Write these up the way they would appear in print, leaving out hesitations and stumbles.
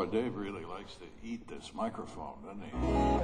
Dave really likes to eat this microphone, doesn't he?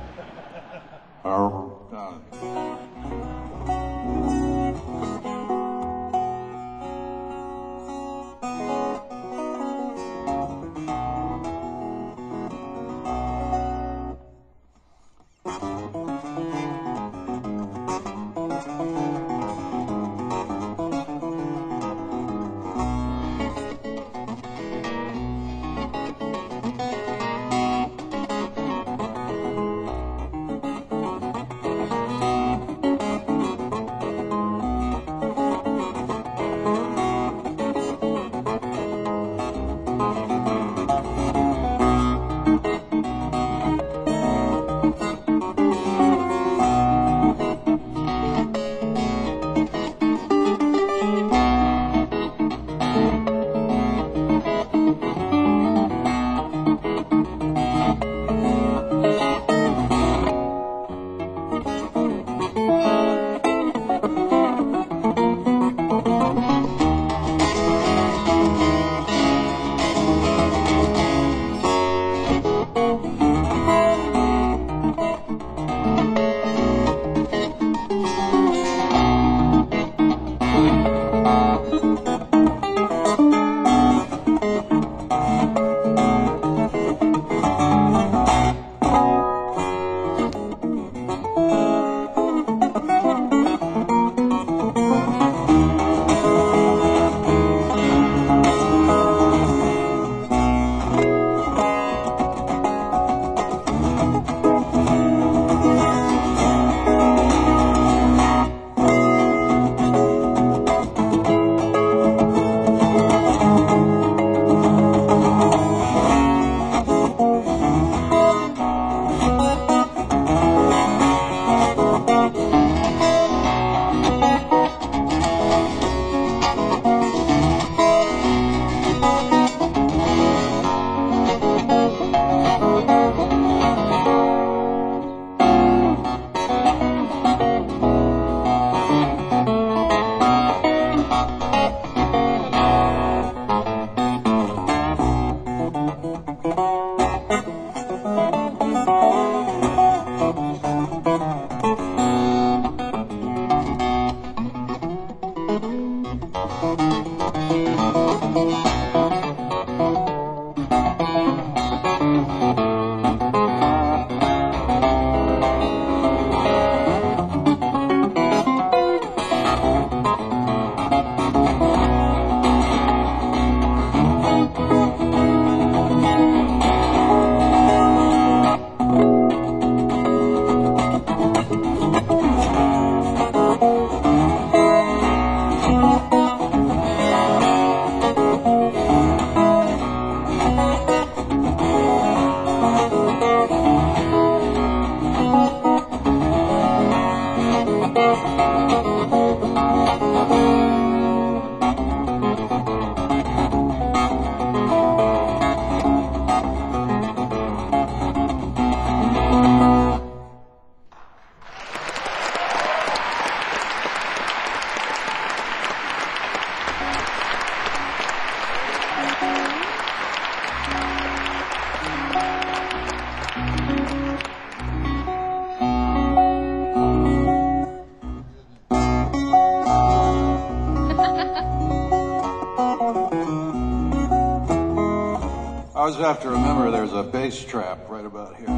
I always have to remember there's a bass trap right about here.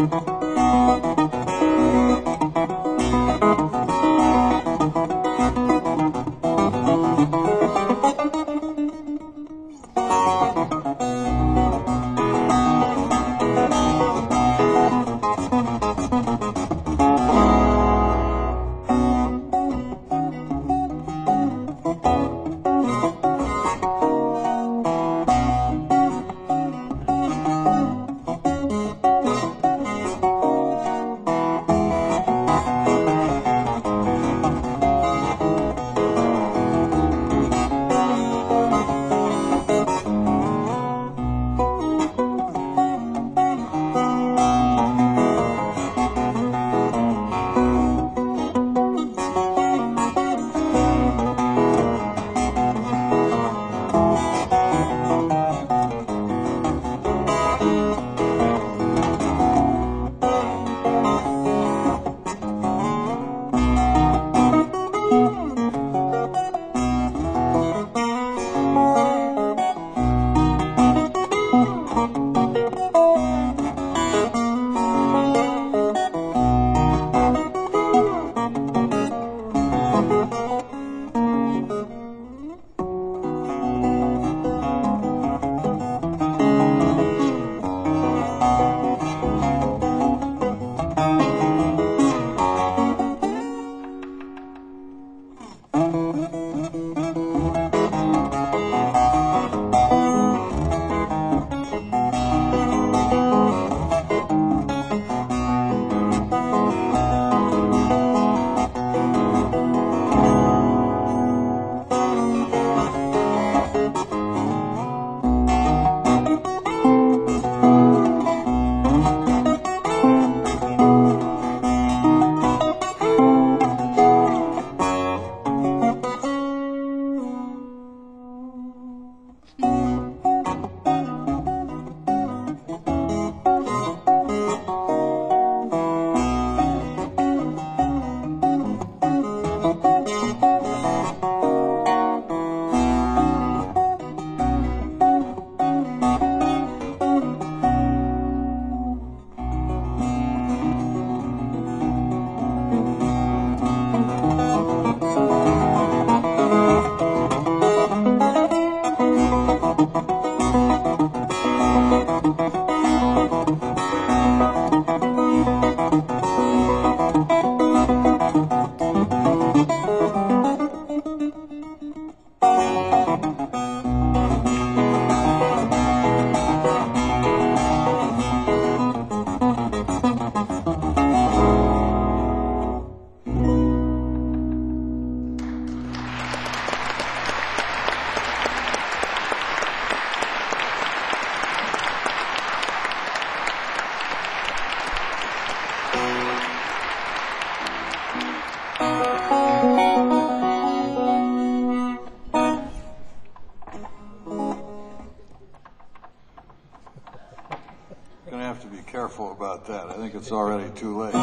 Gonna have to be careful about that. I think it's already too late.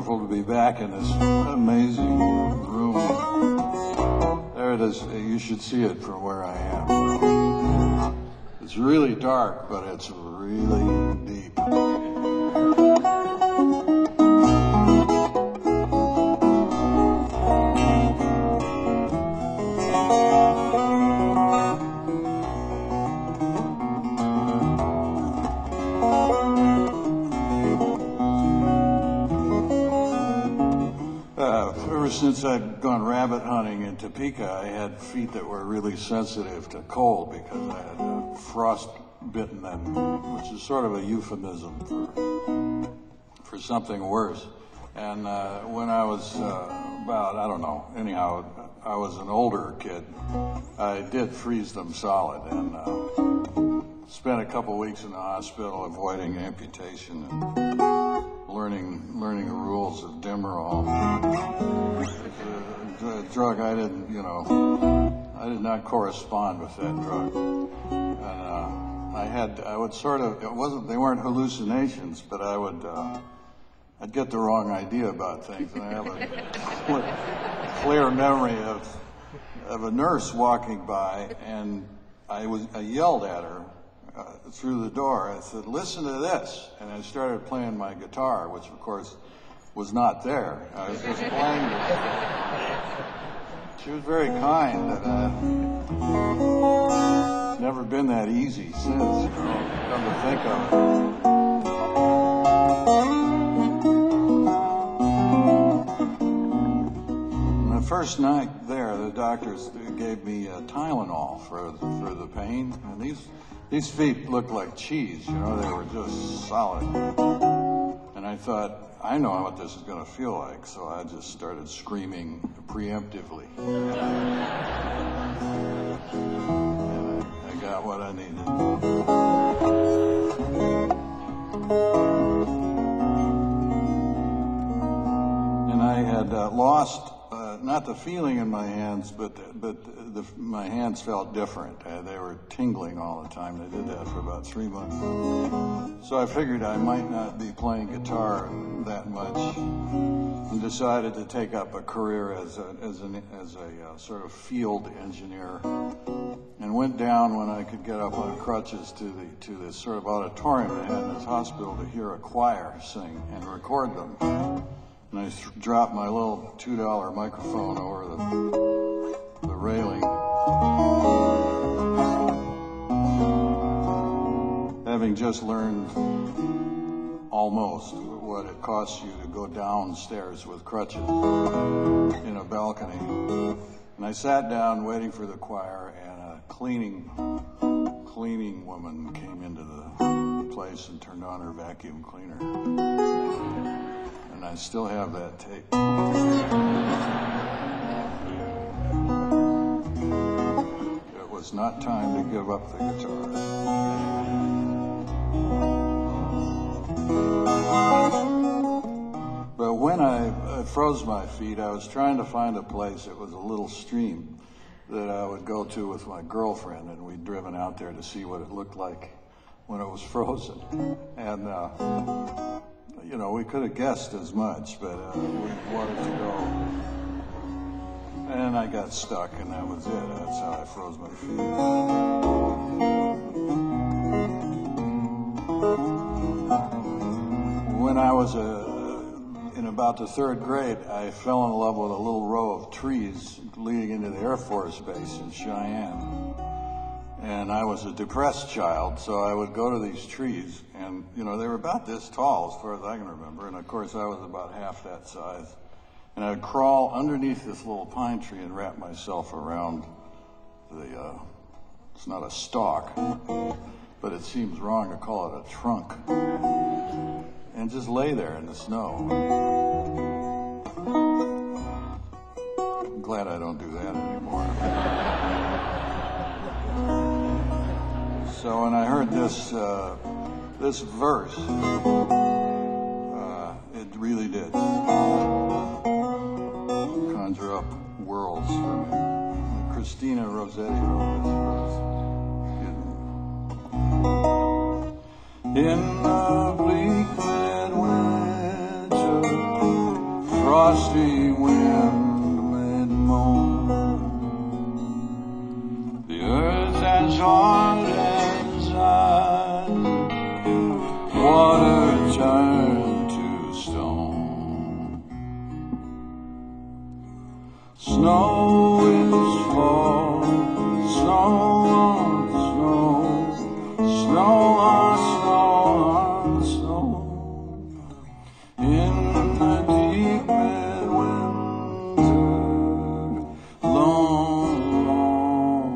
wonderful to be back in this amazing room. There it is. You should see it from where I am. It's really dark, but it's really deep. Ever since I'd gone rabbit hunting in Topeka, I had feet that were really sensitive to cold because I had frostbitten them, which is sort of a euphemism for something worse. And when I was about, I don't know, anyhow, I was an older kid, I did freeze them solid and spent a couple weeks in the hospital avoiding amputation and learning the rules of Demerol. It's a drug I did not correspond with that drug. And I would sort of, they weren't hallucinations, but I'd get the wrong idea about things, and I have a clear memory of a nurse walking by, and I yelled at her through the door. I said, "Listen to this," and I started playing my guitar, which of course was not there. I was just playing it. She was very kind, and it's never been that easy since, come to think of it. The first night there, the doctors gave me Tylenol for the pain, and these feet looked like cheese, they were just solid. And I thought, I know what this is going to feel like, so I just started screaming preemptively. And I got what I needed. And I had lost not the feeling in my hands, but my hands felt different. They were tingling all the time. They did that for about 3 months. So I figured I might not be playing guitar that much, and decided to take up a career as a sort of field engineer, and went down when I could get up on crutches to this sort of auditorium they had in this hospital to hear a choir sing and record them. And I dropped my little $2 microphone over the railing. Having just learned almost what it costs you to go downstairs with crutches in a balcony. And I sat down waiting for the choir, and a cleaning woman came into the place and turned on her vacuum cleaner. And I still have that tape. It was not time to give up the guitar. But when I froze my feet, I was trying to find a place. It was a little stream that I would go to with my girlfriend, and we'd driven out there to see what it looked like when it was frozen. And we could have guessed as much, but we wanted to go. And I got stuck, and that was it. That's how I froze my feet. When I was in about the 3rd grade, I fell in love with a little row of trees leading into the Air Force Base in Cheyenne. And I was a depressed child, so I would go to these trees, and they were about this tall as far as I can remember, and of course I was about half that size. And I would crawl underneath this little pine tree and wrap myself around it's not a stalk, but it seems wrong to call it a trunk, and just lay there in the snow. I'm glad I don't do that anymore. So when I heard this verse, it really did conjure up worlds for me. Christina Rossetti wrote this verse. In the bleak midwinter, frosty wind made moan. The earth as hard as iron, water turned to stone. Snow is falling, snow on snow, snow on snow on snow. In the deep midwinter, long, long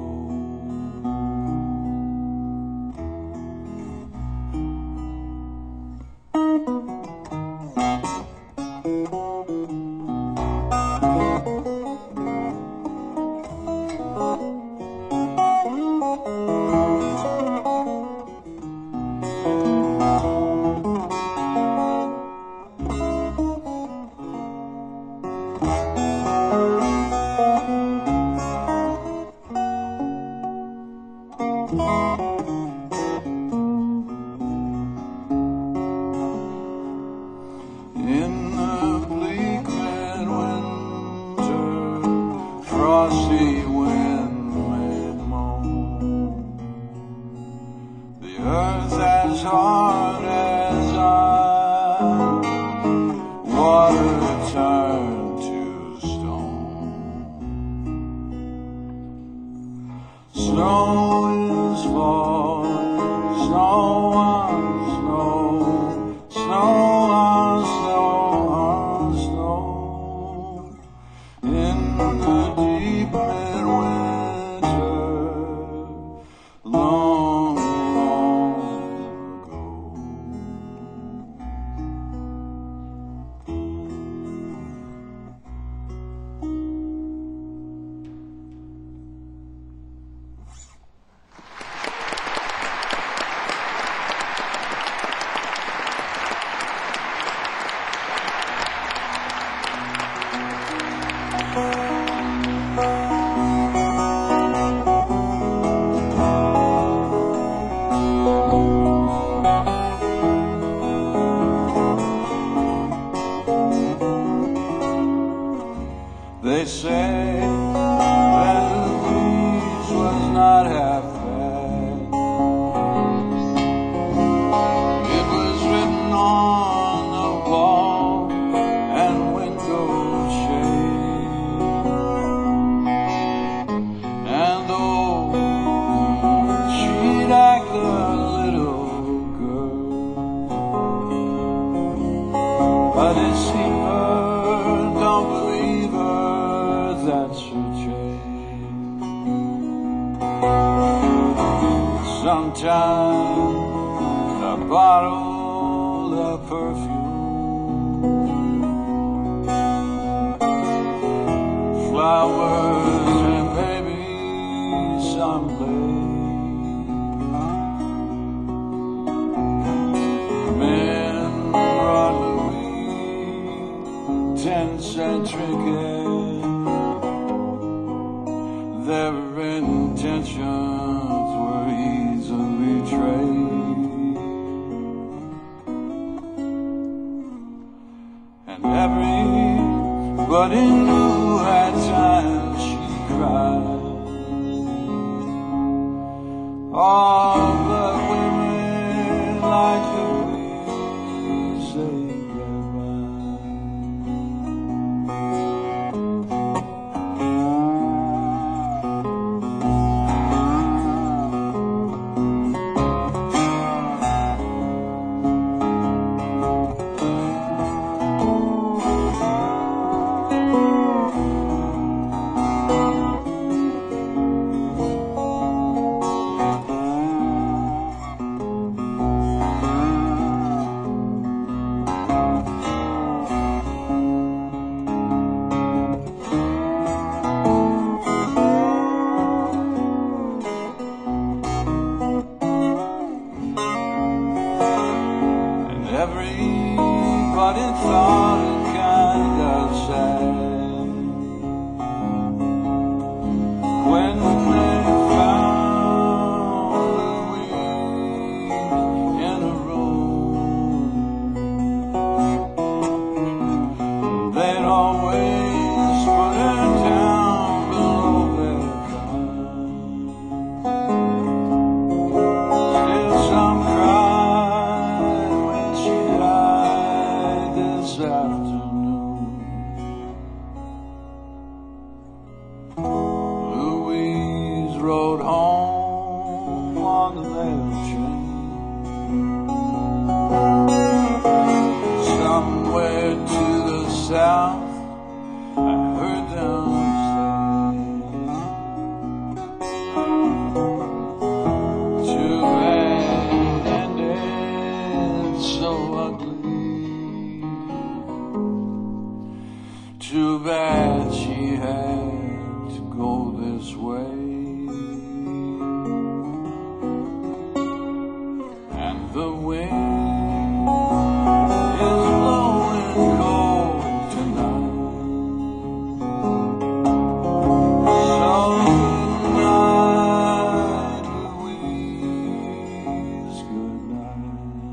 in the bleak midwinter, frosty wind made moan. The earth as hard as iron, water turned to stone. Snow is falling, snow on snow, snow on snow, in the deep midwinter, long, long ago. They say that Louise was not half bad. It was written on the wall and window shade. And oh, she'd act a little girl, but it seemed her don't believe her. That should change. Sometimes a bottle of perfume, flowers and maybe some lace. Men brought Louis 10-cent trinkets. Their intentions were easily traced, and everybody knew at times she cried. All the women like Louise say goodbye. Everybody thought it kind of sad when they found Louise in a room. They The wind is blowing cold tonight. So goodnight, Louise, goodnight.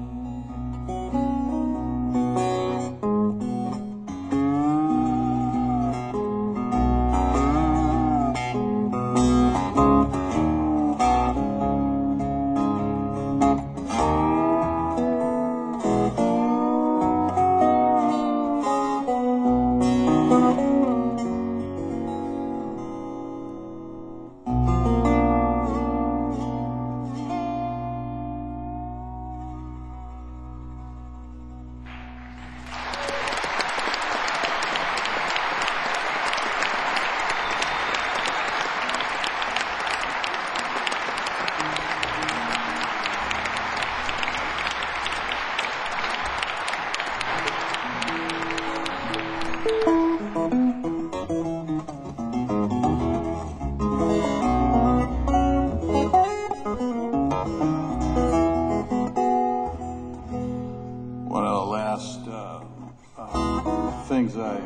One of the last things I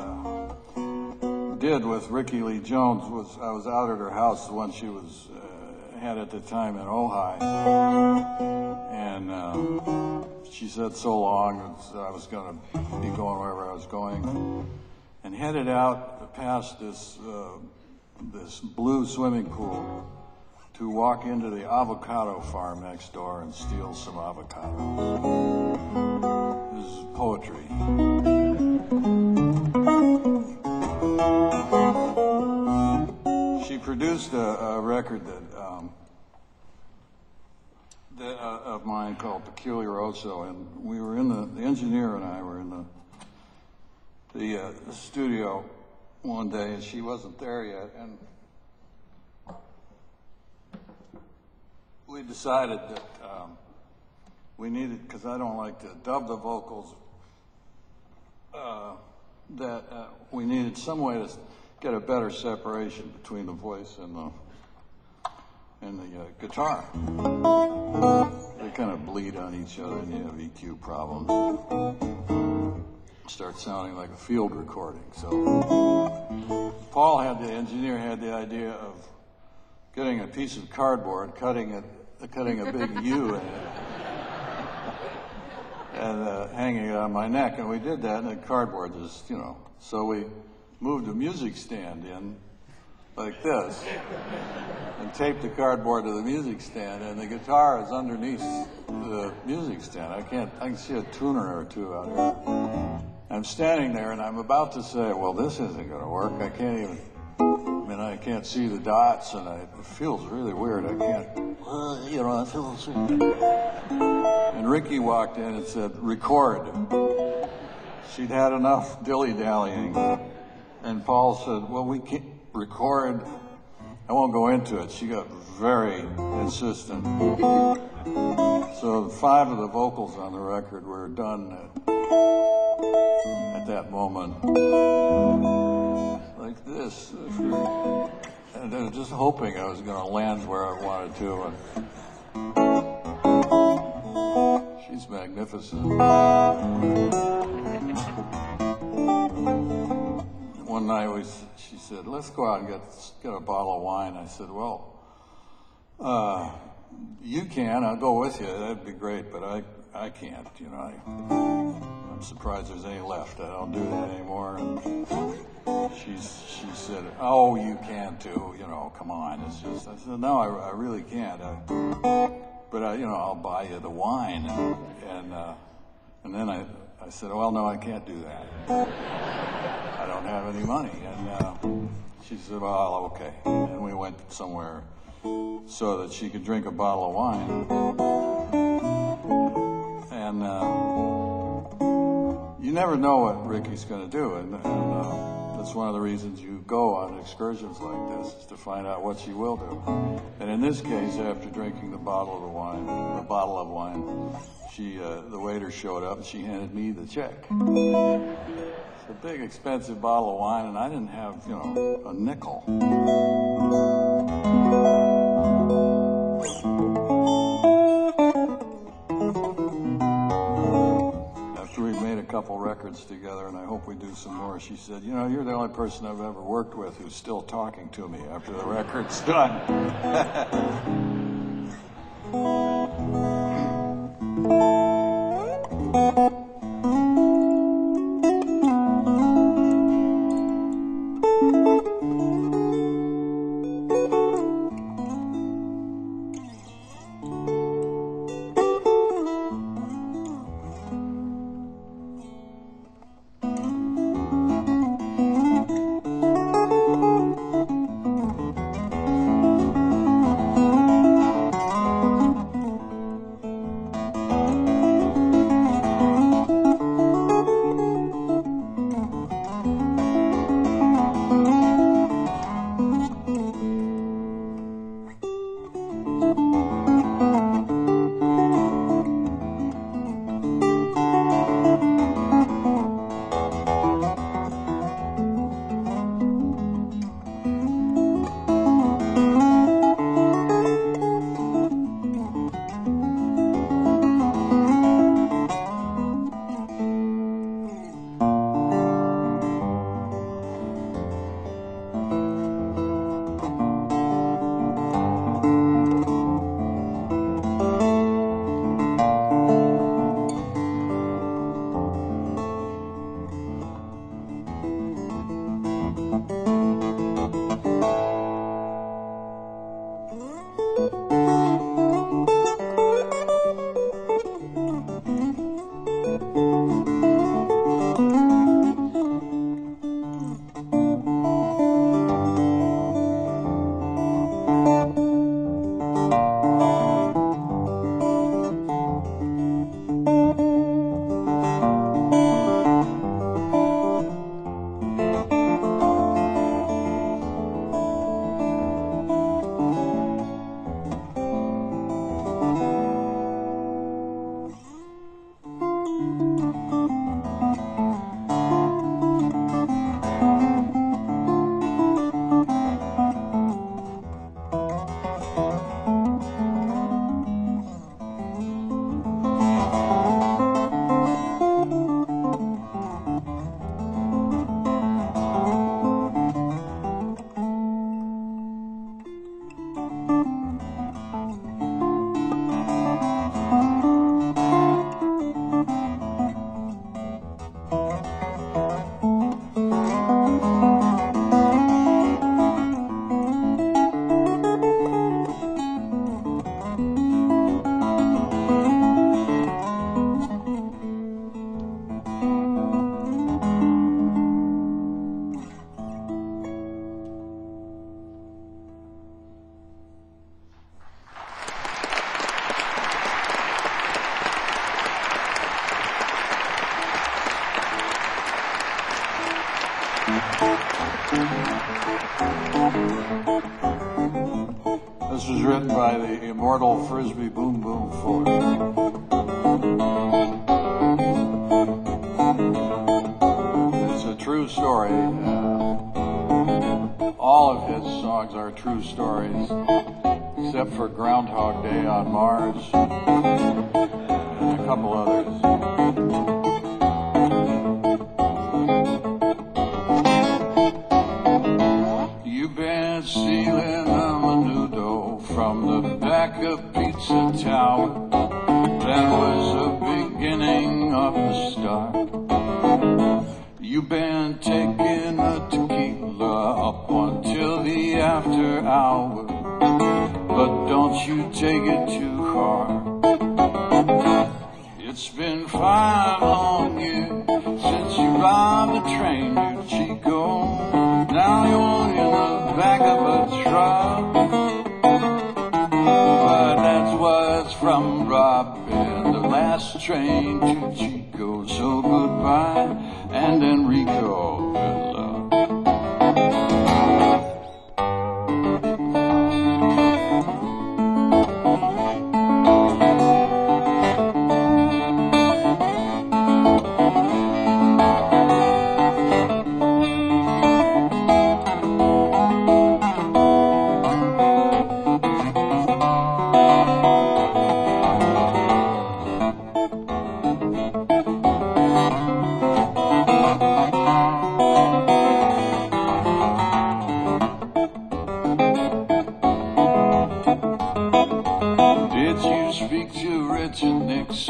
did with Rickie Lee Jones was I was out at her house when she was had at the time in Ojai, and she said so long I was going to be going wherever I was going, and headed out past this blue swimming pool to walk into the avocado farm next door and steal some avocado. This is poetry. She produced a record of mine called Peculiaroso, and we were in the engineer and I were in the studio one day, and she wasn't there yet, and we decided that we needed, because I don't like to dub the vocals, that we needed some way to get a better separation between the voice and the guitar. They kind of bleed on each other, and you have EQ problems. Start sounding like a field recording. So Paul, the engineer, had the idea of getting a piece of cardboard, cutting a big U in it, and hanging it on my neck. And we did that, and the cardboard just, so we moved a music stand in like this and taped the cardboard to the music stand, and the guitar is underneath the music stand. I can see a tuner or two out here. I'm standing there, and I'm about to say, well, this isn't going to work. I can't see the dots, and it feels really weird. I can't, it feels weird. And Rickie walked in and said, record. She'd had enough dilly-dallying. And Paul said, well, we can't record. I won't go into it. She got very insistent. So 5 of the vocals on the record were done at that moment. Like this. And I was just hoping I was going to land where I wanted to. And she's magnificent. One night she said, let's go out and get a bottle of wine. I said, well, you can. I'll go with you. That'd be great, but I can't. I'm surprised there's any left. I don't do that anymore. And she said, oh, you can too. Come on. It's just. I said, no, I really can't. But I'll buy you the wine. And then I said, well, no, I can't do that. I don't have any money. And she said, well, okay. And we went somewhere so that she could drink a bottle of wine. And you never know what Rickie's going to do. And that's one of the reasons you go on excursions like this, is to find out what she will do. And in this case, after drinking the bottle of wine, the waiter showed up and she handed me the check. It's a big, expensive bottle of wine, and I didn't have, a nickel. couple records together, and I hope we do some more. She said, you know, you're the only person I've ever worked with who's still talking to me after the record's done. This was written by the immortal Frisbee Boom Boom Fuller. It's a true story. All of his songs are true stories, except for Groundhog Day on Mars and a couple others. You've been stealing a menudo from the back of Pizza Tower. That was the beginning of the start. You've been taking a tequila up until the after hour, but don't you take it too hard. It's been 5 long years since you robbed the train, you Chico. Now you're in the back of a truck, but that's what's from robbing the last train to Chico. So goodbye, and Enrico, good luck.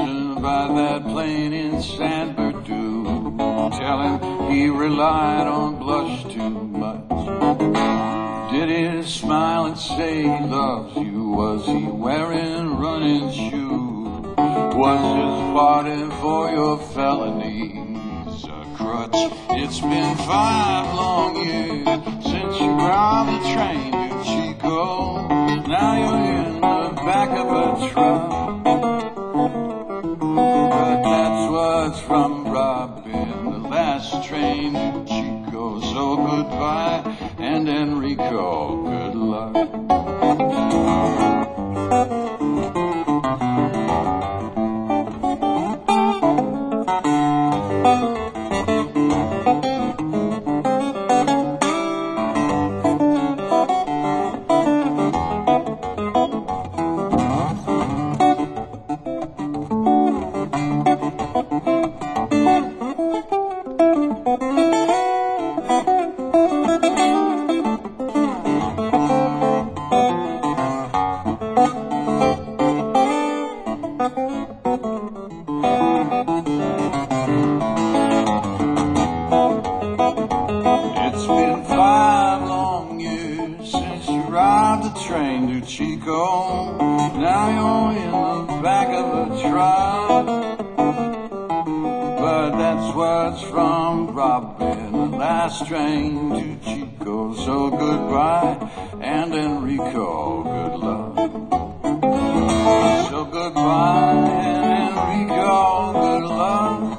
passing by that plane in San Bernardino, tell him he relied on blush too much. Did he smile and say he loves you? Was he wearing running shoes? Was his pardon for your felonies a crutch? It's been 5 long years since you robbed the train to Chico. Now you're in the back of a truck. But that's what's from robbing the last train to Chico. So goodbye, and Enrico, good luck. It's been 5 long years since you robbed the train to Chico. Now you're in the back of a truck. But that's what's from robbing the last train to Chico. So goodbye, and Enrico, good luck. So goodbye, and Enrico, good luck.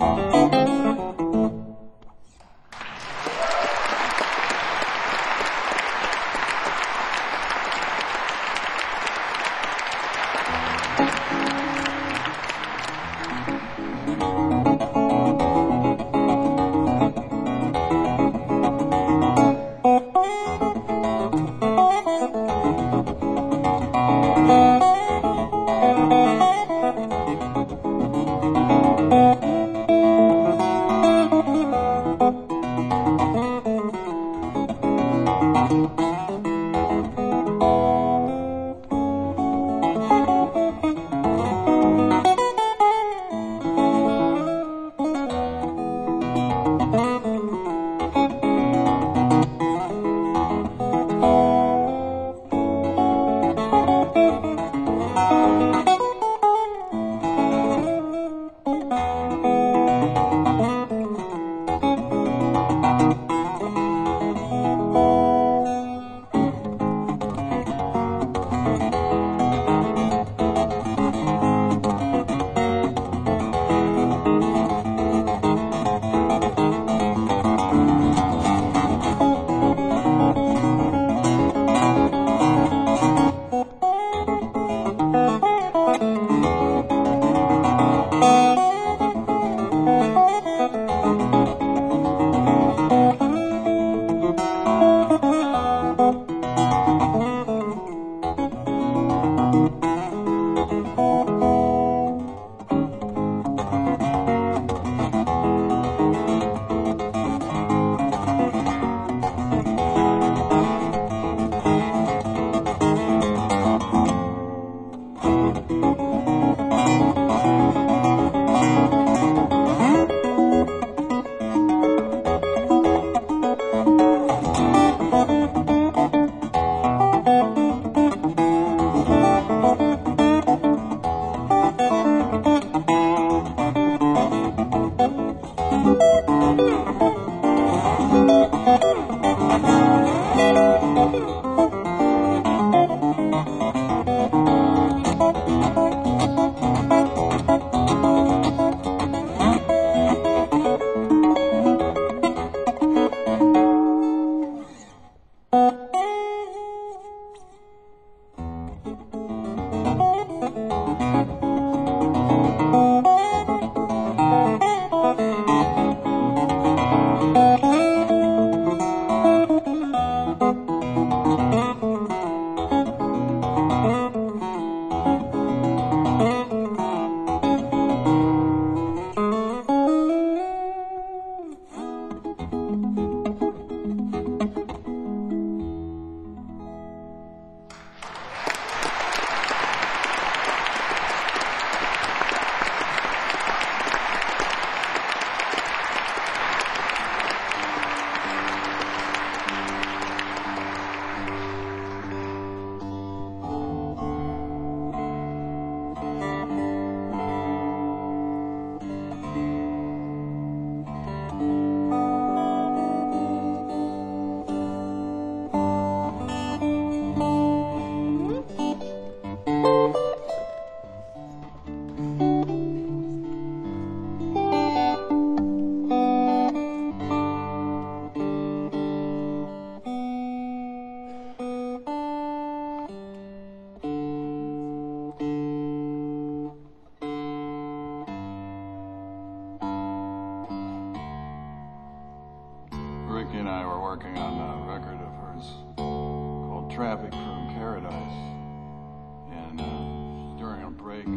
Ricky and I were working on a record of hers called Traffic from Paradise. And during a break,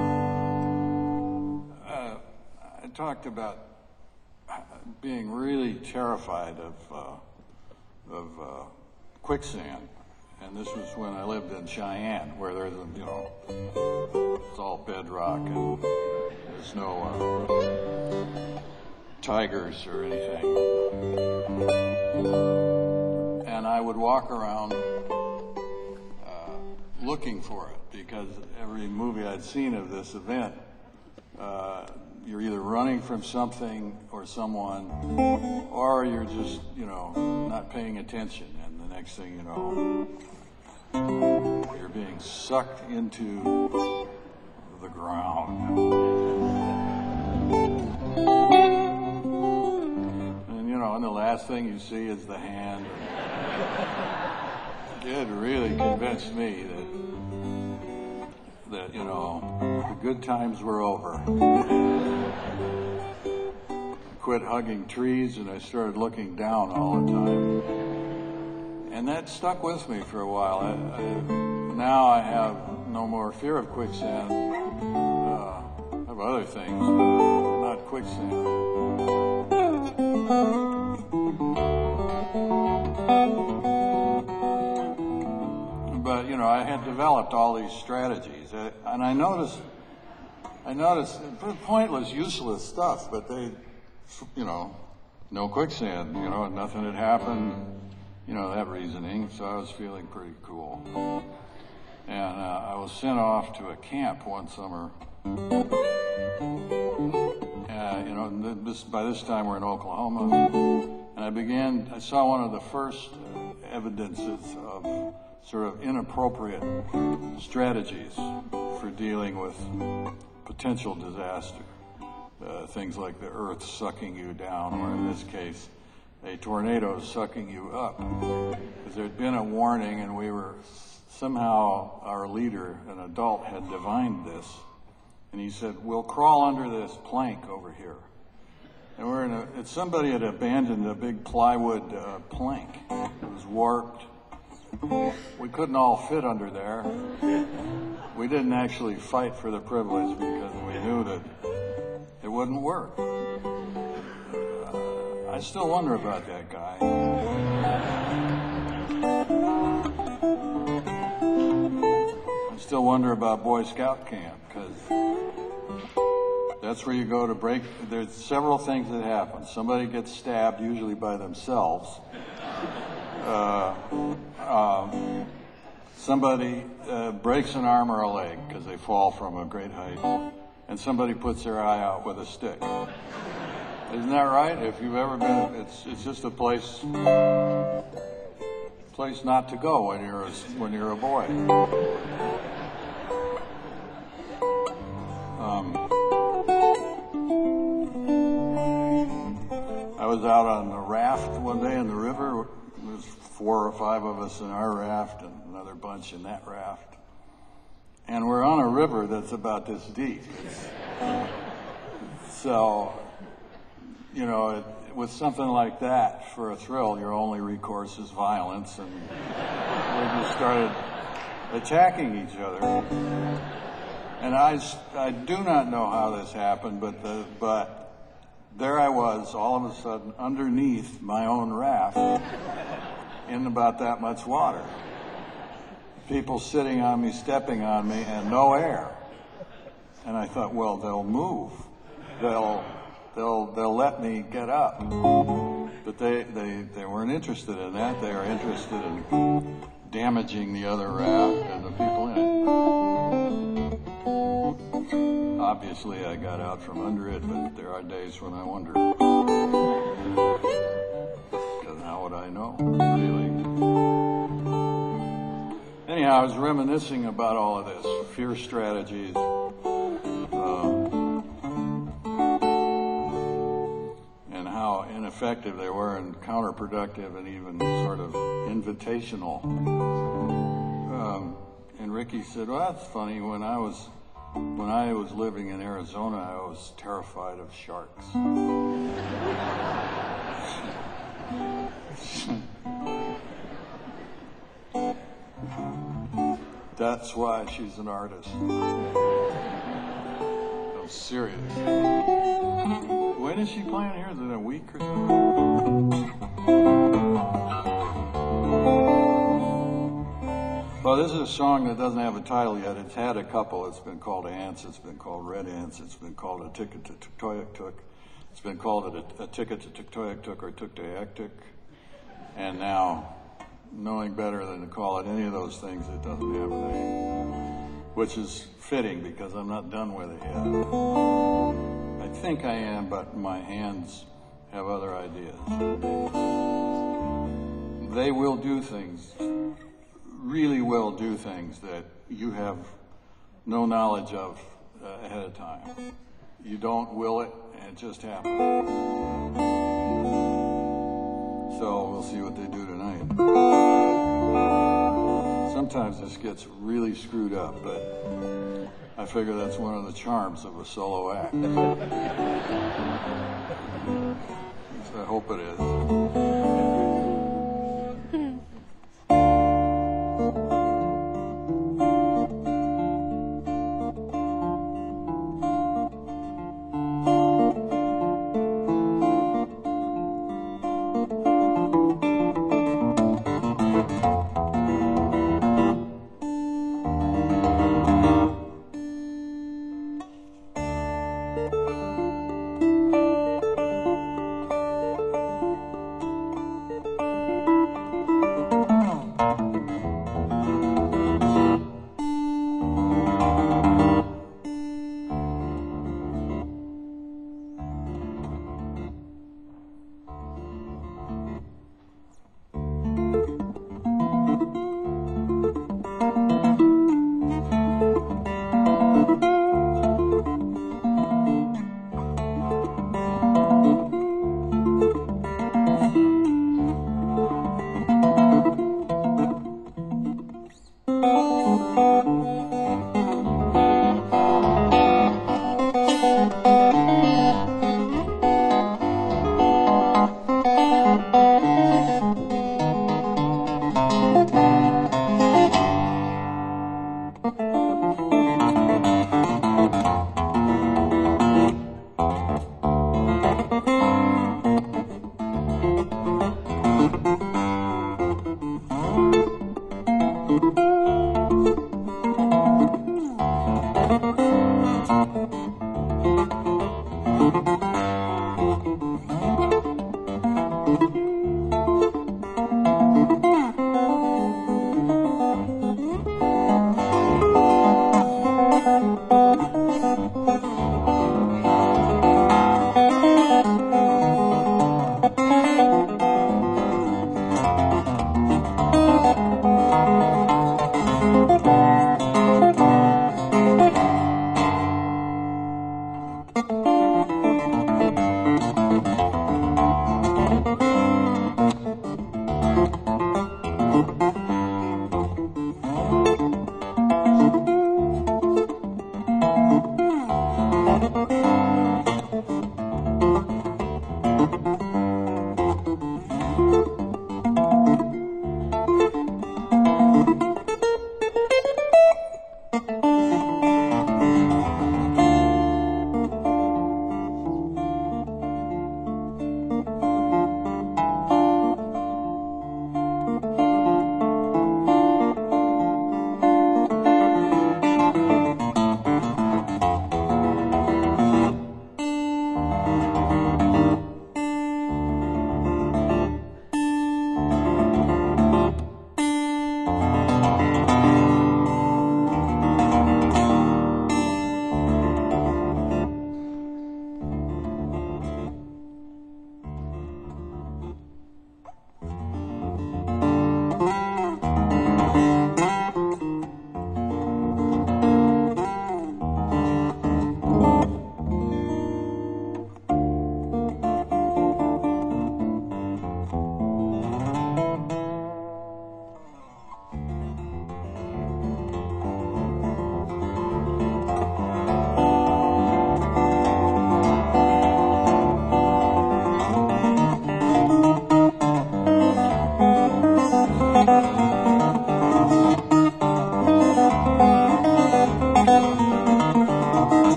I talked about being really terrified of quicksand. And this was when I lived in Cheyenne, where there's, it's all bedrock and there's no tigers or anything. And I would walk around looking for it, because every movie I'd seen of this event, you're either running from something or someone, or you're just, not paying attention. And the next thing you know, you're being sucked into the ground. And the last thing you see is the hand. It really convinced me that the good times were over. Quit hugging trees, and I started looking down all the time. And that stuck with me for a while. Now I have no more fear of quicksand. I have other things, but not quicksand. But, I had developed all these strategies. And I noticed pointless, useless stuff, but they, no quicksand, nothing had happened, that reasoning. So I was feeling pretty cool. And I was sent off to a camp one summer. By this time we're in Oklahoma. And I saw one of the first evidences of sort of inappropriate strategies for dealing with potential disaster. Things like the earth sucking you down, or in this case, a tornado sucking you up. Because there'd been a warning, and somehow our leader, an adult, had divined this. And he said, we'll crawl under this plank over here. And somebody had abandoned a big plywood plank. It was warped. We couldn't all fit under there. We didn't actually fight for the privilege because we knew that it wouldn't work. I still wonder about that guy. I still wonder about Boy Scout camp, because that's where you go to break. There's several things that happen. Somebody gets stabbed, usually by themselves. Somebody breaks an arm or a leg because they fall from a great height, and somebody puts their eye out with a stick. Isn't that right? If you've ever been, it's just a place not to go when you're a boy. I was out on a raft one day in the river. There was 4 or 5 of us in our raft and another bunch in that raft. And we're on a river that's about this deep. So, with something like that, for a thrill, your only recourse is violence. And we just started attacking each other. And I do not know how this happened, but there I was, all of a sudden, underneath my own raft, in about that much water. People sitting on me, stepping on me, and no air. And I thought, well, they'll move. They'll let me get up. But they weren't interested in that. They were interested in damaging the other raft and the people in it. Obviously, I got out from under it, but there are days when I wonder, because how would I know, really? Anyhow, I was reminiscing about all of this, fear strategies, and how ineffective they were and counterproductive and even sort of invitational. And Ricky said, well, that's funny, when I was living in Arizona, I was terrified of sharks. That's why she's an artist. I'm serious. When is she playing here? Is it a week or something? Well, this is a song that doesn't have a title yet. It's had a couple. It's been called Ants. It's been called Red Ants. It's been called A Ticket to Tuktoyaktuk. It's been called a Ticket to Tuktoyaktuk or Tuktoyaktuk. And now, knowing better than to call it any of those things, it doesn't have a name, which is fitting because I'm not done with it yet. I think I am, but my hands have other ideas. They will do things, really will do things that you have no knowledge of ahead of time. You don't will it, and it just happens. So we'll see what they do tonight. Sometimes this gets really screwed up, but I figure that's one of the charms of a solo act. At least I hope it is.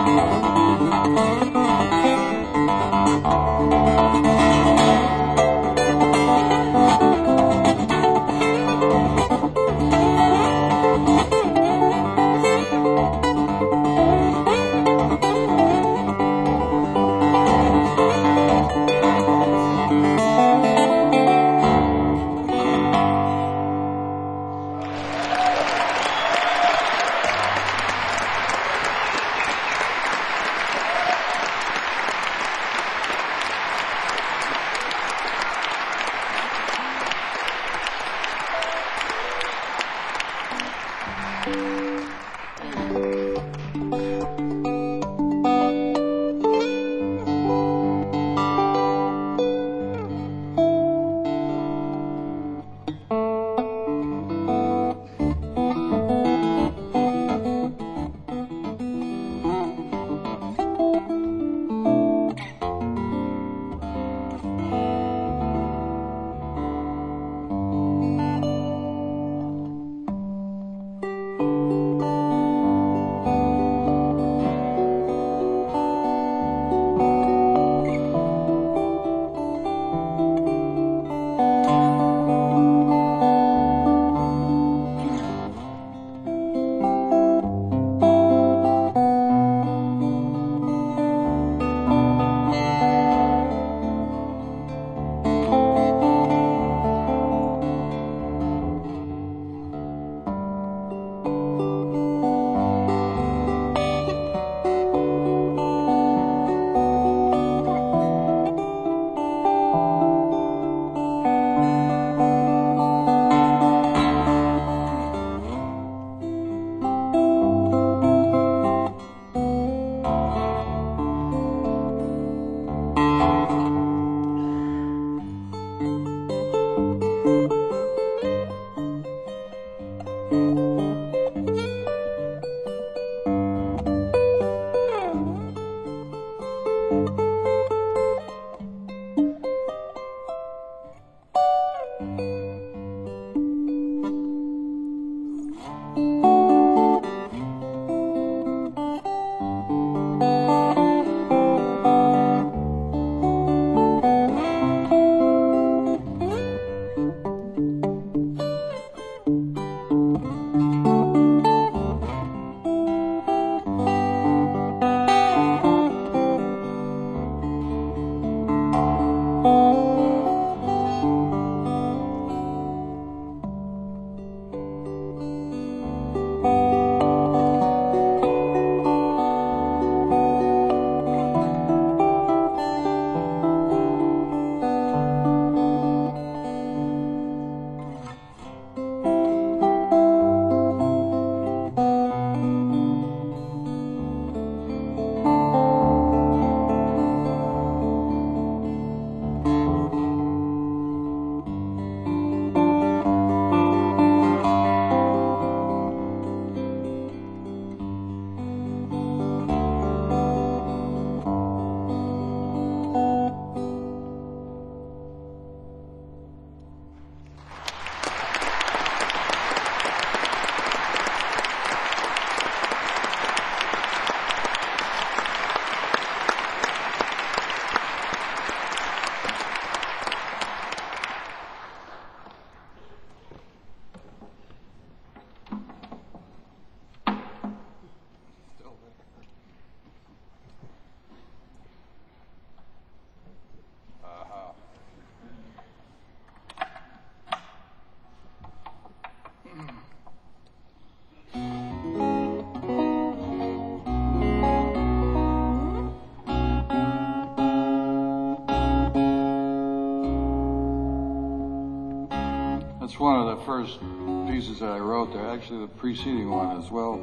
That's one of the first pieces that I wrote there, actually the preceding one as well.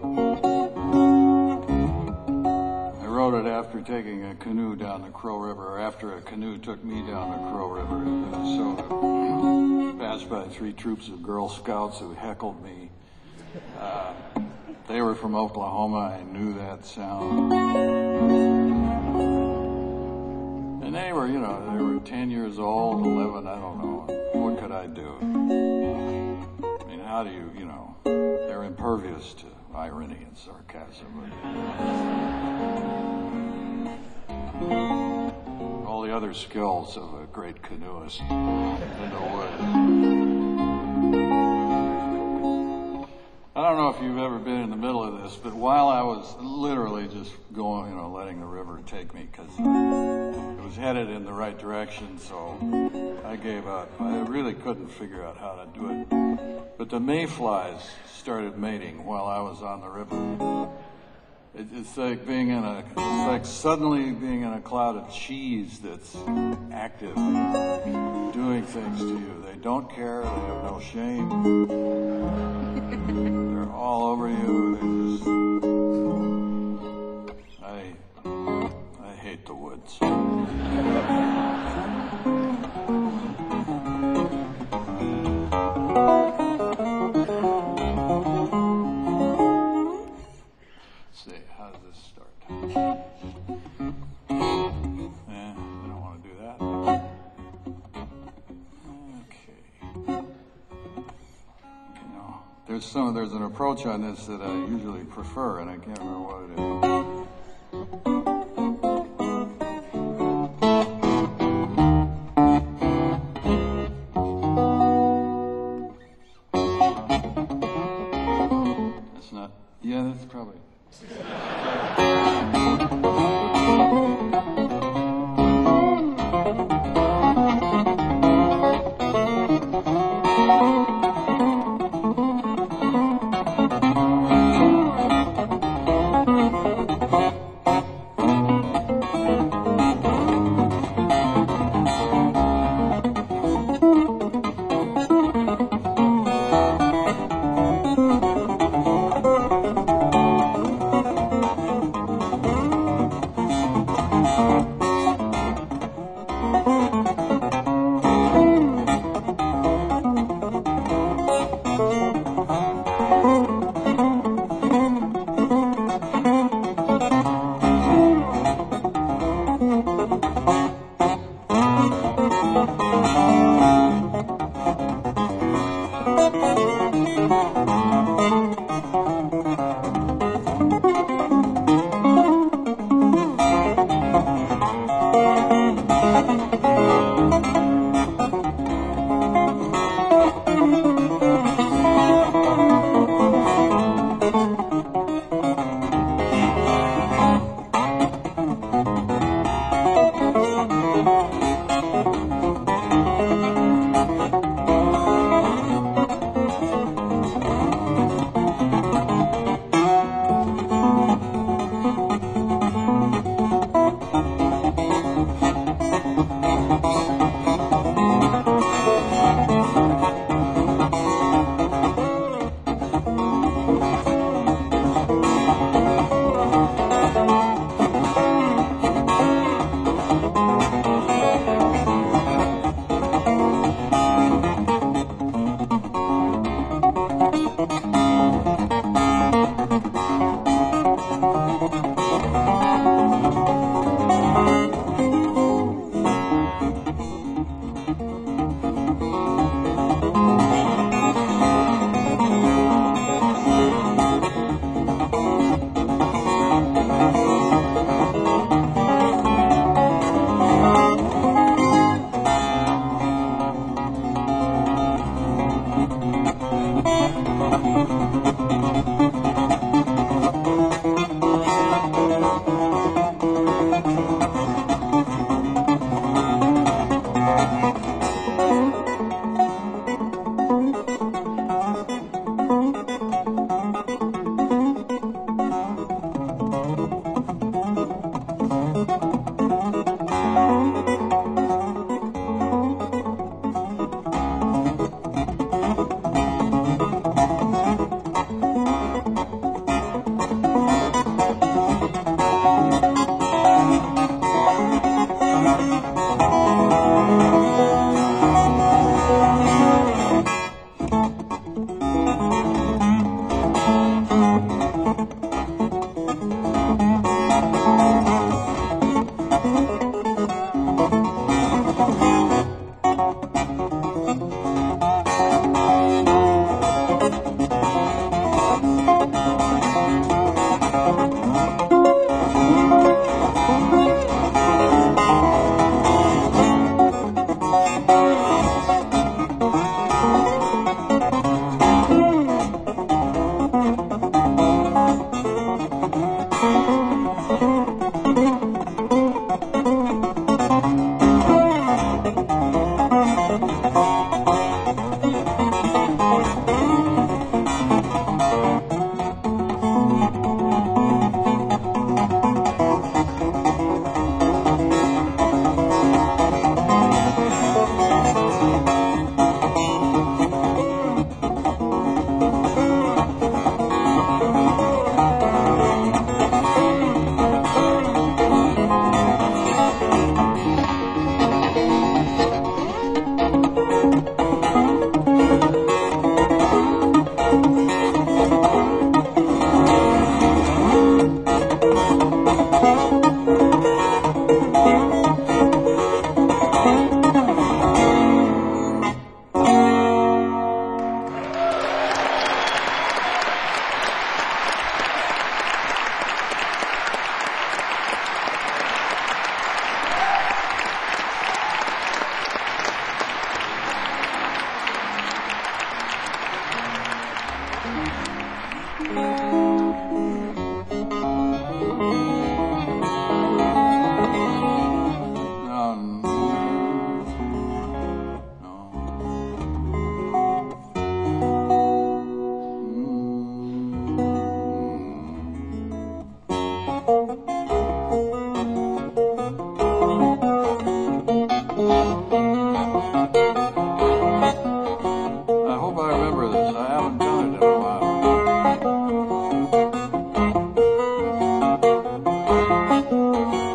I wrote it after taking a canoe down the Crow River, or after a canoe took me down the Crow River in Minnesota. Passed by 3 troops of Girl Scouts who heckled me. They were from Oklahoma, I knew that sound. And they were, they were 10 years old, 11, I don't know. What could I do? I mean, how do you, they're impervious to irony and sarcasm. other skills of a great canoeist in the woods. I don't know if you've ever been in the middle of this, but while I was literally just going, letting the river take me, because it was headed in the right direction, so I gave up. I really couldn't figure out how to do it. But the mayflies started mating while I was on the river. It's like it's like suddenly being in a cloud of cheese that's active, doing things to you. They don't care, they have no shame. They're all over you. I hate the woods. There's an approach on this that I usually prefer, and I can't remember what it is. It's not. Yeah, that's probably.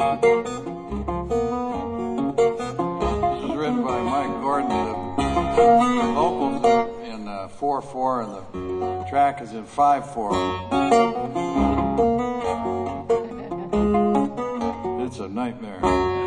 This is written by Mike Gordon. The vocals are in 4/4 and the track is in 5/4. It's a nightmare.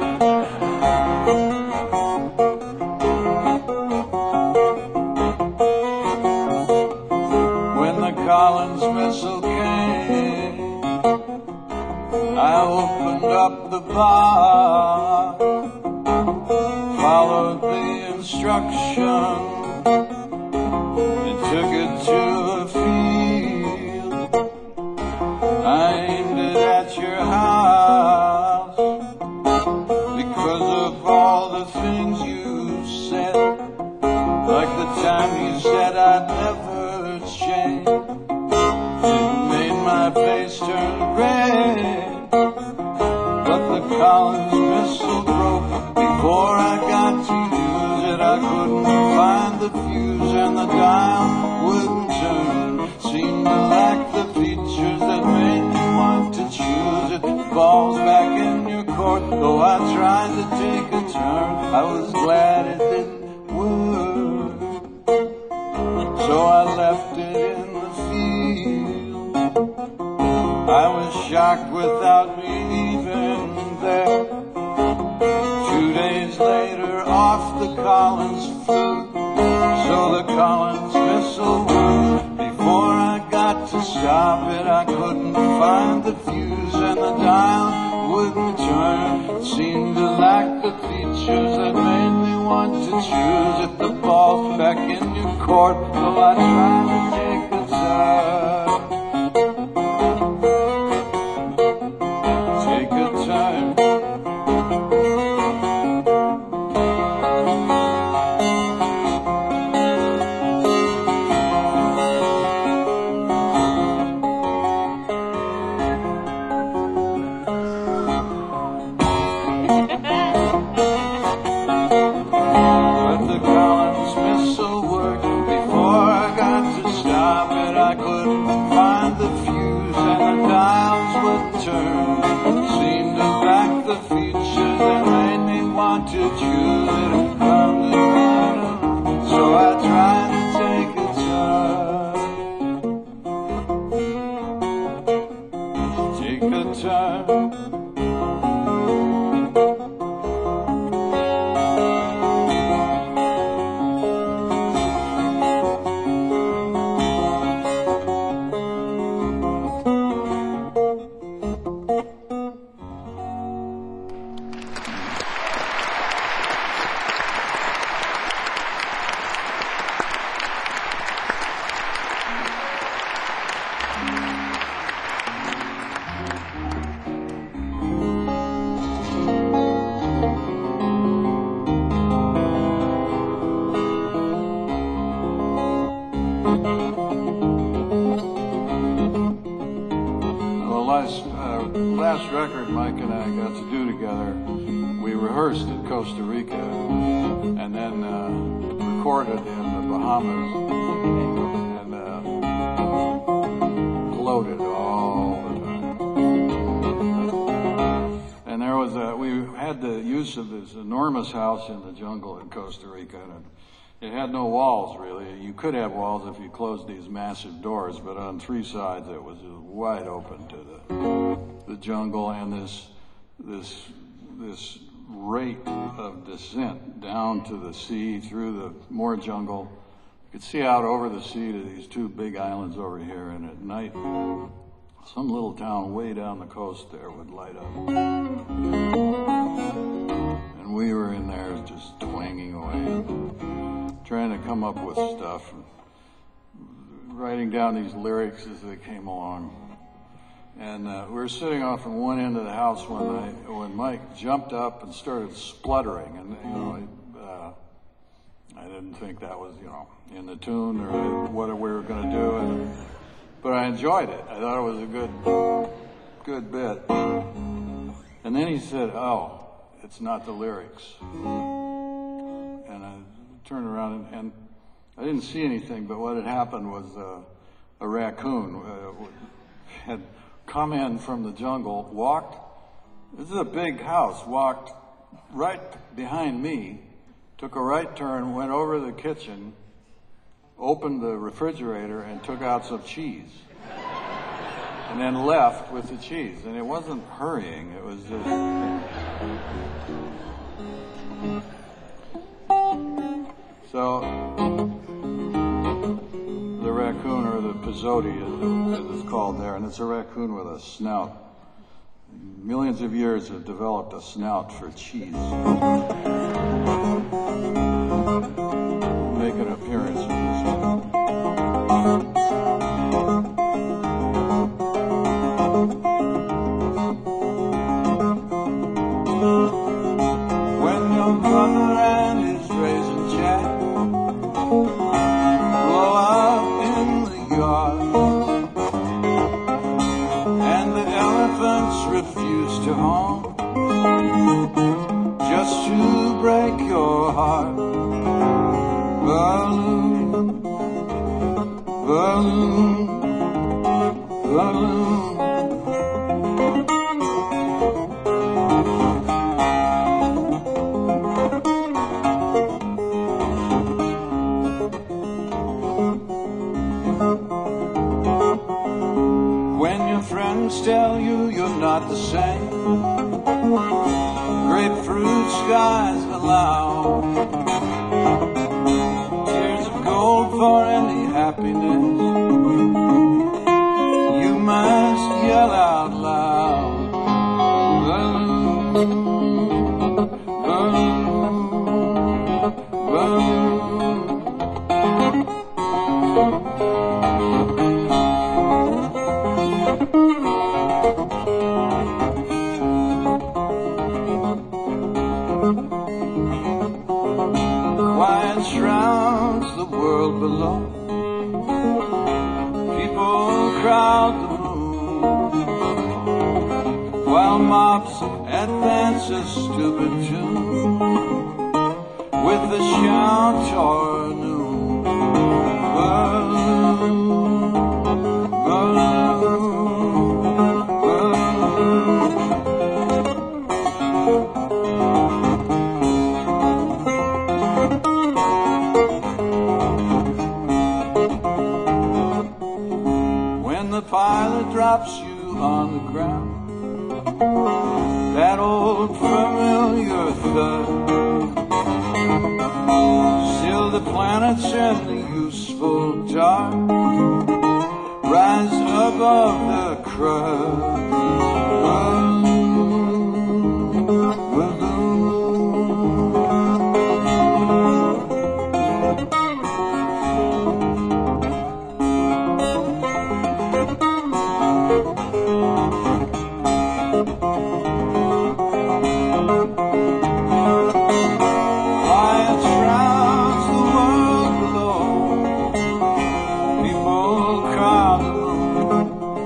When the Collins missile came, I opened up the bar, followed the instruction, and took it to a field. I aimed it at your house because of all the things you said, like the time you said I'd never change. It made my face turn red, but the Collins missile broke before I got to use it. I couldn't find the fuse and the dial wouldn't turn. Seemed to lack the features that made me want to choose it. Ball's back in your court, though I tried to take a turn. I was glad it didn't work, so I left it in the field. I was shocked without me even there. 2 days later, off the Collins flew, so the Collins missile worked. Before I got to stop it, I couldn't find the fuse and the dial wouldn't turn. It seemed to lack the features that made me want to choose it. The ball's back in your court, so I tried to take a turn. Take a turn. But the Collins missile worked. Before I got to stop it, I couldn't find the fuse and the dials wouldn't turn. Seemed to lack the features that made me want to choose it. So I tried to take a turn. Take a turn. Last record Mike and I got to do together, we rehearsed in Costa Rica and then recorded in the Bahamas and floated all the time. And there was we had the use of this enormous house in the jungle in Costa Rica, and it had no walls really. You could have walls if you closed these massive doors, but on 3 sides it was wide open to the jungle, and this rate of descent down to the sea through the more jungle. You could see out over the sea to these 2 big islands over here, and at night some little town way down the coast there would light up. And we were in there just twanging away, trying to come up with stuff, writing down these lyrics as they came along. And we were sitting off on one end of the house when Mike jumped up and started spluttering, and I didn't think that was in the tune or what we were going to do, but I enjoyed it. I thought it was a good bit. And then he said, "Oh, it's not the lyrics." And I turned around and I didn't see anything, but what had happened was a raccoon had come in from the jungle, walked This is a big house, walked right behind me, took a right turn, went over to the kitchen, opened the refrigerator and took out some cheese. And then left with the cheese. And it wasn't hurrying, it was just... So, the raccoon, or the Pizzotti as it's called there, and it's a raccoon with a snout. Millions of years have developed a snout for cheese. Make an appearance in this. When your brother and his raisin jack blow up in the yard, and the elephants refuse to honk, just to break your heart. Balloon, balloon, balloon. When your friends tell you you're not the same, grapefruit skies allow tears of gold for any happiness. You must yell out loud. Balloon, balloon, balloon. Quiet shrouds the world below. People crowd the room, while mobs advance a stupid tune with the shout or noon. Balloon, balloon, balloon. When the pilot drops you on the ground, that old familiar thud, still the planets and the useful dark rise above the crowd. Balloon, balloon. Quiet shrouds the world below. People crowd the room.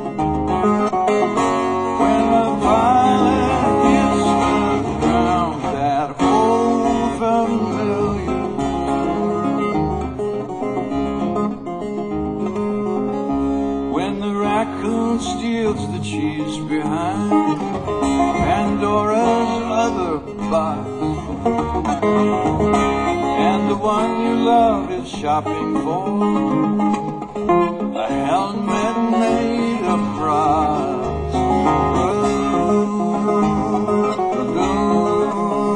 When the pilot hits the ground, that old familiar. When the raccoon steals the cheese behind Pandora's other box, and the one you love is shopping for a helmet made of bronze. Balloon, balloon,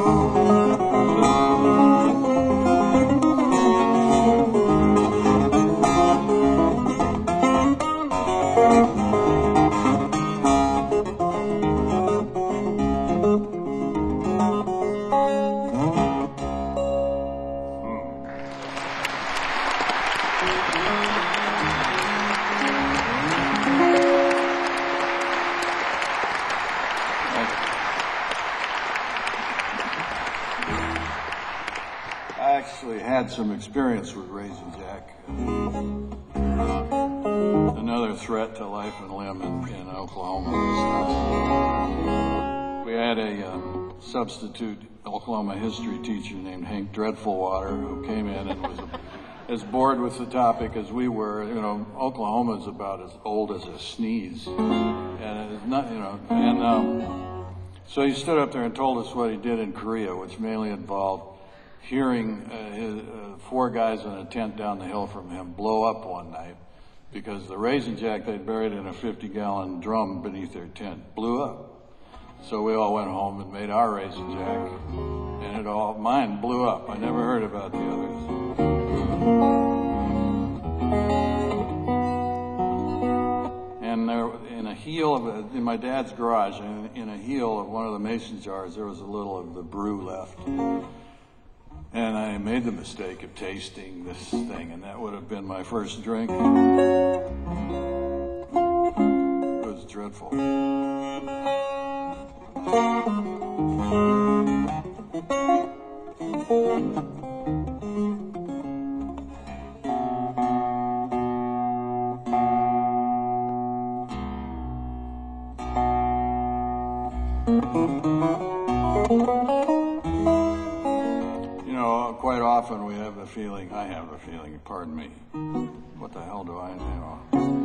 I actually had some experience with Raisin Jack. Another threat to life and limb in Oklahoma. We had a substitute Oklahoma history teacher named Hank Dreadfulwater who came in and was as bored with the topic as we were. You know, Oklahoma is about as old as a sneeze, and it's not, you know, and So he stood up there and told us what he did in Korea, which mainly involved hearing four guys in a tent down the hill from him blow up one night because the raisin jack they'd buried in a 50-gallon drum beneath their tent blew up. So we all went home and made our raisin jack, and mine blew up. I never heard about the others. And there, in my dad's garage, in a heel of one of the mason jars, there was a little of the brew left. And I made the mistake of tasting this thing, and that would have been my first drink. It was dreadful. Quite often we have the feeling, I have the feeling, pardon me, what the hell do I know?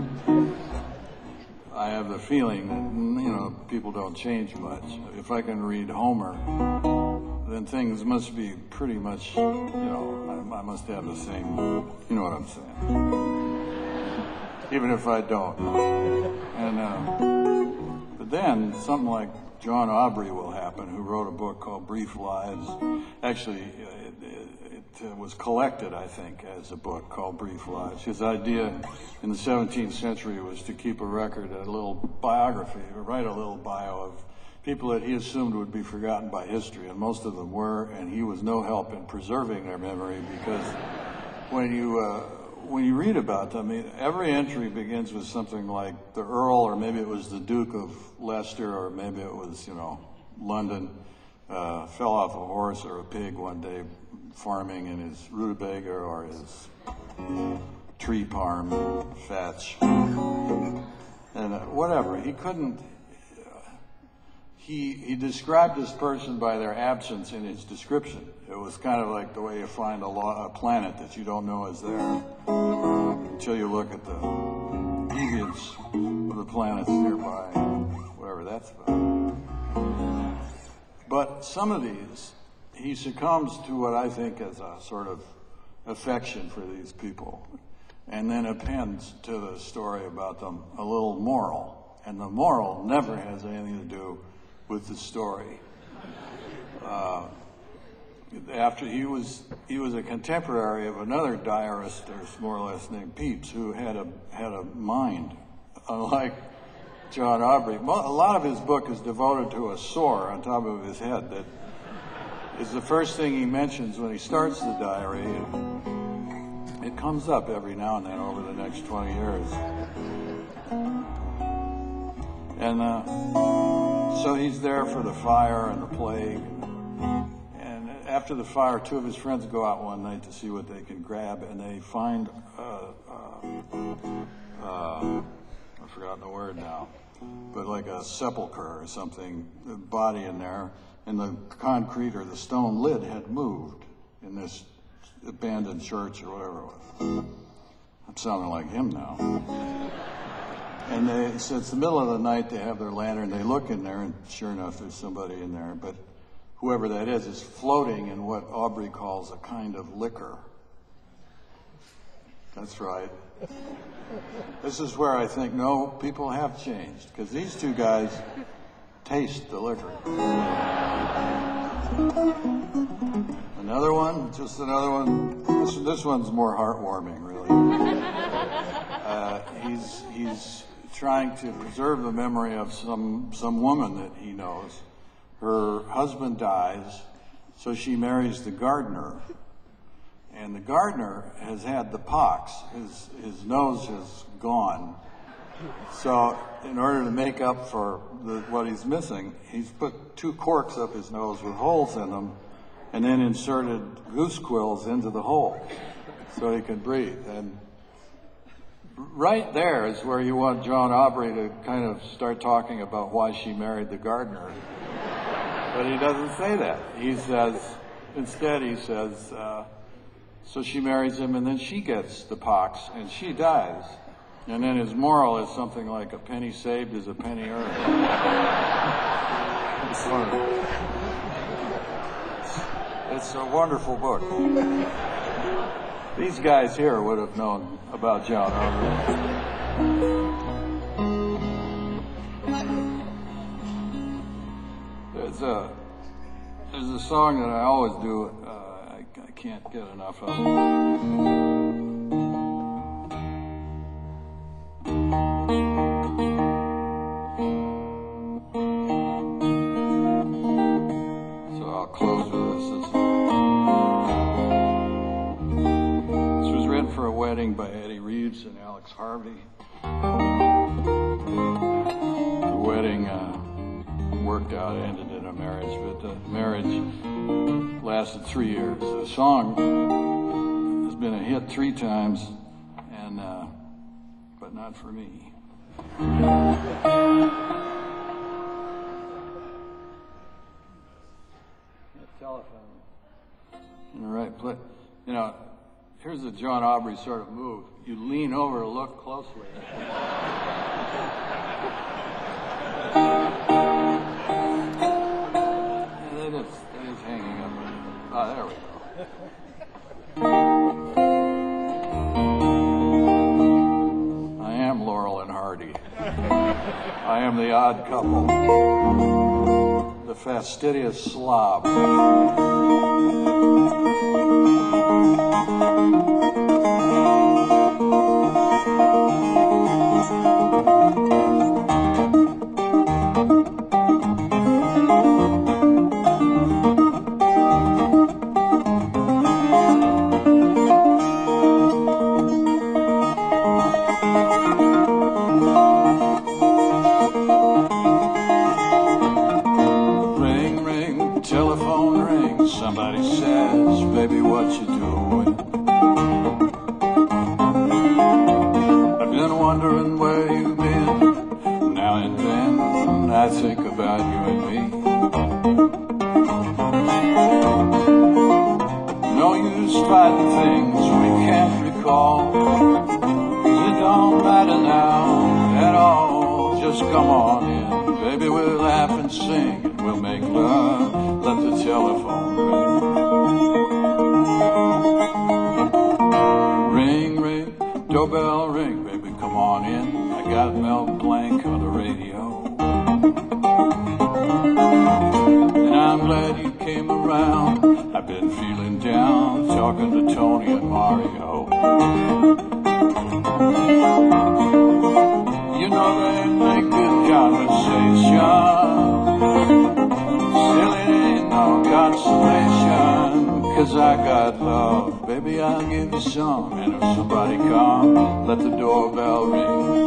I have the feeling that, people don't change much. If I can read Homer, then things must be pretty much, I must have the same, you know what I'm saying? Even if I don't. And, but then something like John Aubrey will happen, who wrote a book called Brief Lives. Actually, it was collected, I think, as a book called Brief Lives. His idea in the 17th century was to keep a record, a little biography, or write a little bio of people that he assumed would be forgotten by history, and most of them were, and he was no help in preserving their memory because when you read about them, every entry begins with something like the Earl, or maybe it was the Duke of Leicester, or maybe it was, London, fell off a horse or a pig one day farming in his rutabaga or his tree farm fetch. And whatever, he couldn't, he described this person by their absence in his description. It was kind of like the way you find a planet that you don't know is there until you look at the deviance of the planets nearby, whatever that's about. But some of these, he succumbs to what I think is a sort of affection for these people, and then appends to the story about them a little moral, and the moral never has anything to do with the story. After he was a contemporary of another diarist, or more or less named Pepys, who had a mind, unlike John Aubrey. A lot of his book is devoted to a sore on top of his head that is the first thing he mentions when he starts the diary. And it comes up every now and then over the next 20 years. And so he's there for the fire and the plague. And after the fire, two of his friends go out one night to see what they can grab, and they find, I've forgotten the word now, but like a sepulcher or something, a body in there, and the concrete or the stone lid had moved in this abandoned church or whatever it was. I'm sounding like him now. And so it's the middle of the night, they have their lantern, they look in there, and sure enough, there's somebody in there, but whoever that is floating in what Aubrey calls a kind of liquor. That's right. This is where I think, no, people have changed, because these two guys taste the liquor. Another one, just another one. This one's more heartwarming, really. He's trying to preserve the memory of some woman that he knows. Her husband dies, so she marries the gardener. And the gardener has had the pox. His nose has gone. So in order to make up for what he's missing, he's put 2 corks up his nose with holes in them and then inserted goose quills into the hole so he can breathe. And right there is where you want John Aubrey to kind of start talking about why she married the gardener. But he doesn't say that. He says, instead he says, so she marries him and then she gets the pox and she dies. And then his moral is something like a penny saved is a penny earned. It's funny. It's a wonderful book. These guys here would have known about John Aubrey. There's a song that I always do. I can't get enough of. So I'll close with this. This was written for a wedding by Eddie Reeves and Alex Harvey. The wedding worked out, ended in a marriage, but the marriage lasted 3 years. The song has been a hit 3 times, and but not for me. Telephone. All right, play. You know, here's a John Aubrey sort of move. You lean over to look closely. They're just hanging up. Oh, there we go. I am Laurel and Hardy. I am the odd couple. The fastidious slob. Somebody says, baby, what you doing? I've been wondering where you've been. Now and then I think about you and me. No use fighting things we can't recall. It don't matter now at all. Just come on in, baby, we'll laugh and sing and we'll make love. Let the telephone ring. Ring, ring, doorbell ring, baby, come on in. I got Mel Blanc on the radio. And I'm glad you came around. I've been feeling down, talking to Tony and Mario. You know they make good conversation. Silly ain't no consolation, 'cause I got love. Baby, I'll give you some. And if somebody come, let the doorbell ring.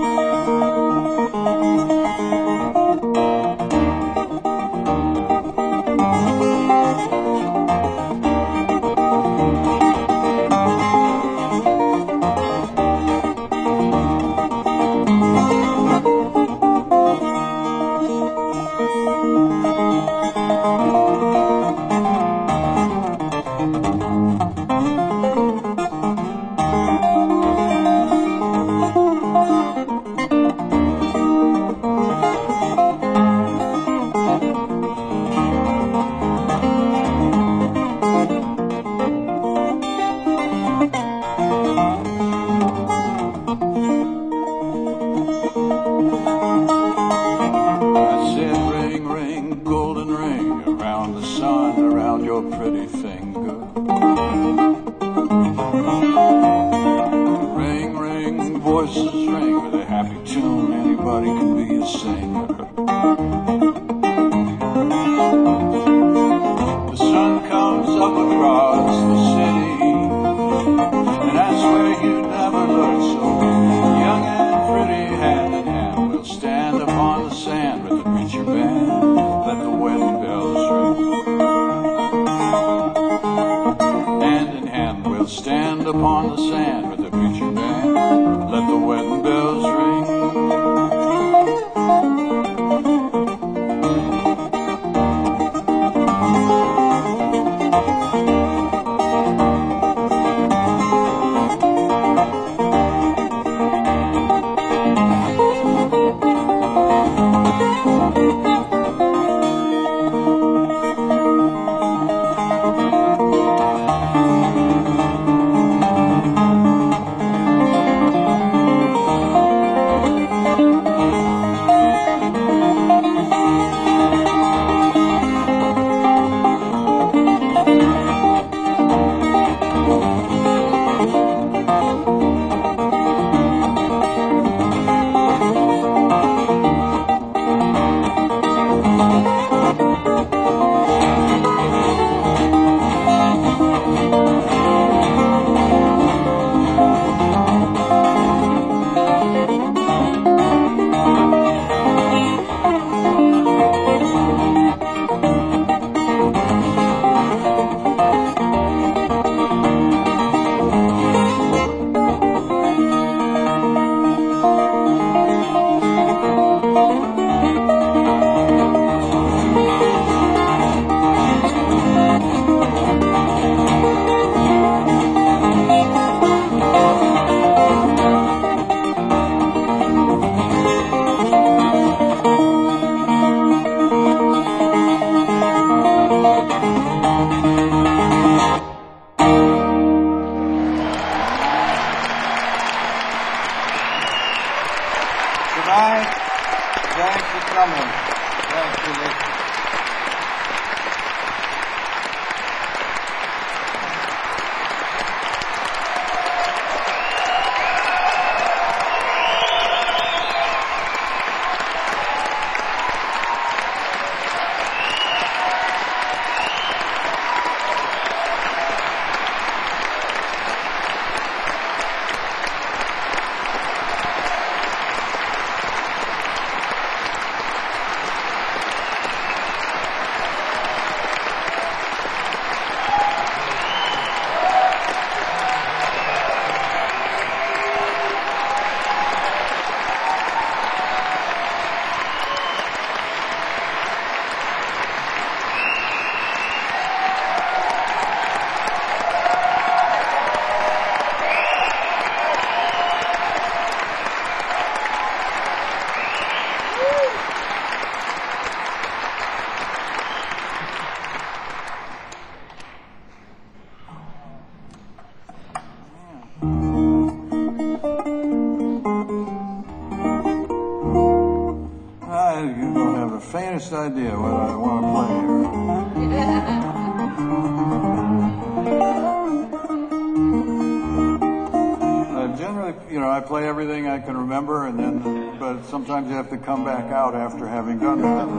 play everything I can remember, and then, but sometimes you have to come back out after having done that.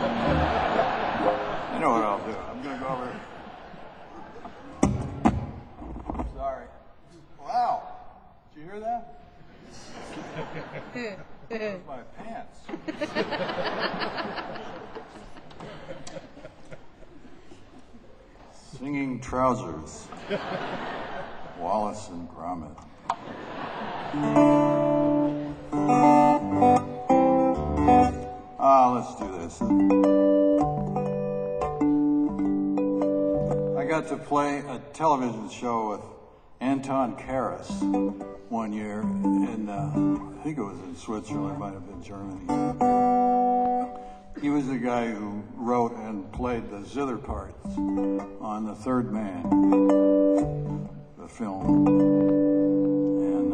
You know what I'll do? I'm gonna go over. Sorry. Wow. Did you hear that? That was my pants. Singing Trousers. Wallace and Gromit. Let's do this. I got to play a television show with Anton Karas one year in, I think it was in Switzerland, it might have been Germany. He was the guy who wrote and played the zither parts on The Third Man, the film. And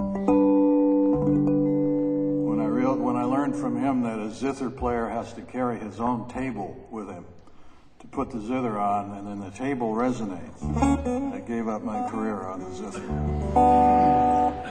when I learned from him that a zither player has to carry his own table with him to put the zither on, and then the table resonates, I gave up my career on the zither.